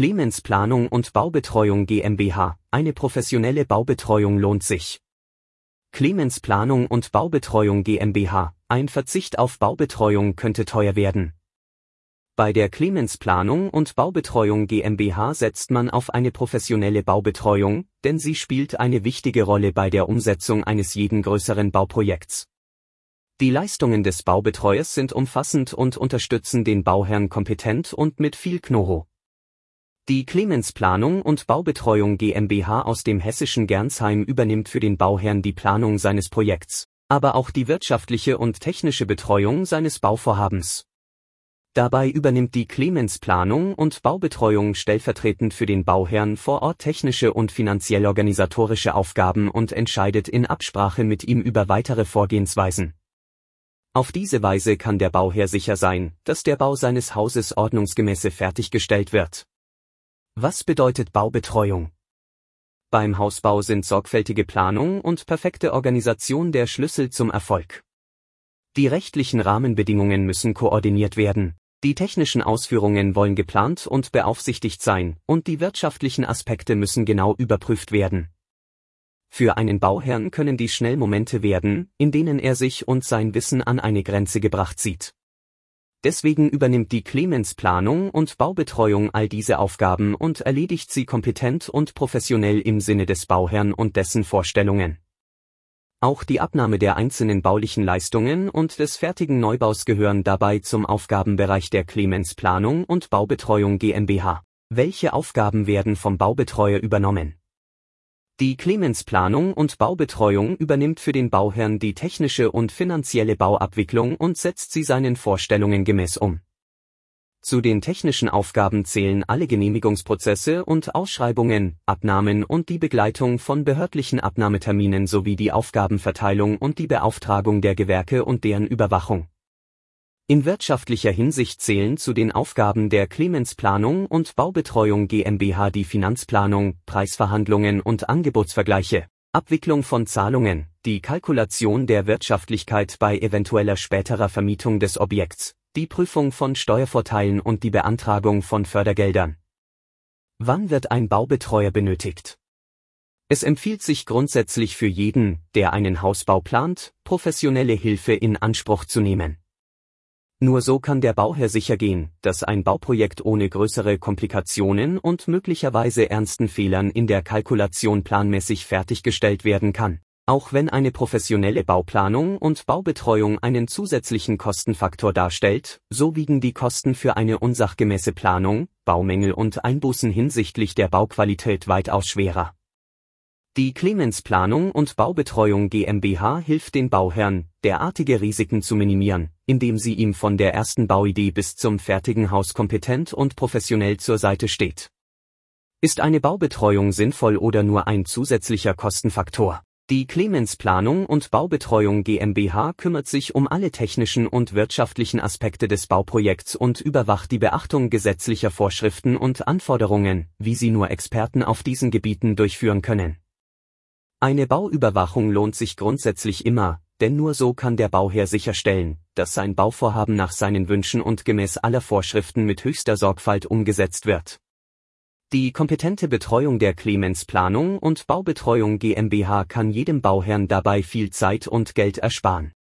Clemens Planung und Baubetreuung GmbH, eine professionelle Baubetreuung lohnt sich. Clemens Planung und Baubetreuung GmbH, ein Verzicht auf Baubetreuung könnte teuer werden. Bei der Clemens Planung und Baubetreuung GmbH setzt man auf eine professionelle Baubetreuung, denn sie spielt eine wichtige Rolle bei der Umsetzung eines jeden größeren Bauprojekts. Die Leistungen des Baubetreuers sind umfassend und unterstützen den Bauherrn kompetent und mit viel Know-how. Die Clemens Planung und Baubetreuung GmbH aus dem hessischen Gernsheim übernimmt für den Bauherrn die Planung seines Projekts, aber auch die wirtschaftliche und technische Betreuung seines Bauvorhabens. Dabei übernimmt die Clemens Planung und Baubetreuung stellvertretend für den Bauherrn vor Ort technische und finanziell-organisatorische Aufgaben und entscheidet in Absprache mit ihm über weitere Vorgehensweisen. Auf diese Weise kann der Bauherr sicher sein, dass der Bau seines Hauses ordnungsgemäß fertiggestellt wird. Was bedeutet Baubetreuung? Beim Hausbau sind sorgfältige Planung und perfekte Organisation der Schlüssel zum Erfolg. Die rechtlichen Rahmenbedingungen müssen koordiniert werden, die technischen Ausführungen wollen geplant und beaufsichtigt sein, und die wirtschaftlichen Aspekte müssen genau überprüft werden. Für einen Bauherrn können dies schnell Momente werden, in denen er sich und sein Wissen an eine Grenze gebracht sieht. Deswegen übernimmt die Clemens Planung und Baubetreuung all diese Aufgaben und erledigt sie kompetent und professionell im Sinne des Bauherrn und dessen Vorstellungen. Auch die Abnahme der einzelnen baulichen Leistungen und des fertigen Neubaus gehören dabei zum Aufgabenbereich der Clemens Planung und Baubetreuung GmbH. Welche Aufgaben werden vom Baubetreuer übernommen? Die Clemens Planung und Baubetreuung übernimmt für den Bauherrn die technische und finanzielle Bauabwicklung und setzt sie seinen Vorstellungen gemäß um. Zu den technischen Aufgaben zählen alle Genehmigungsprozesse und Ausschreibungen, Abnahmen und die Begleitung von behördlichen Abnahmeterminen sowie die Aufgabenverteilung und die Beauftragung der Gewerke und deren Überwachung. In wirtschaftlicher Hinsicht zählen zu den Aufgaben der Clemens Planung und Baubetreuung GmbH die Finanzplanung, Preisverhandlungen und Angebotsvergleiche, Abwicklung von Zahlungen, die Kalkulation der Wirtschaftlichkeit bei eventueller späterer Vermietung des Objekts, die Prüfung von Steuervorteilen und die Beantragung von Fördergeldern. Wann wird ein Baubetreuer benötigt? Es empfiehlt sich grundsätzlich für jeden, der einen Hausbau plant, professionelle Hilfe in Anspruch zu nehmen. Nur so kann der Bauherr sichergehen, dass ein Bauprojekt ohne größere Komplikationen und möglicherweise ernsten Fehlern in der Kalkulation planmäßig fertiggestellt werden kann. Auch wenn eine professionelle Bauplanung und Baubetreuung einen zusätzlichen Kostenfaktor darstellt, so wiegen die Kosten für eine unsachgemäße Planung, Baumängel und Einbußen hinsichtlich der Bauqualität weitaus schwerer. Die Clemens Planung und Baubetreuung GmbH hilft den Bauherrn, derartige Risiken zu minimieren, indem sie ihm von der ersten Bauidee bis zum fertigen Haus kompetent und professionell zur Seite steht. Ist eine Baubetreuung sinnvoll oder nur ein zusätzlicher Kostenfaktor? Die Clemens Planung und Baubetreuung GmbH kümmert sich um alle technischen und wirtschaftlichen Aspekte des Bauprojekts und überwacht die Beachtung gesetzlicher Vorschriften und Anforderungen, wie sie nur Experten auf diesen Gebieten durchführen können. Eine Bauüberwachung lohnt sich grundsätzlich immer, denn nur so kann der Bauherr sicherstellen, dass sein Bauvorhaben nach seinen Wünschen und gemäß aller Vorschriften mit höchster Sorgfalt umgesetzt wird. Die kompetente Betreuung der Clemens Planung und Baubetreuung GmbH kann jedem Bauherrn dabei viel Zeit und Geld ersparen.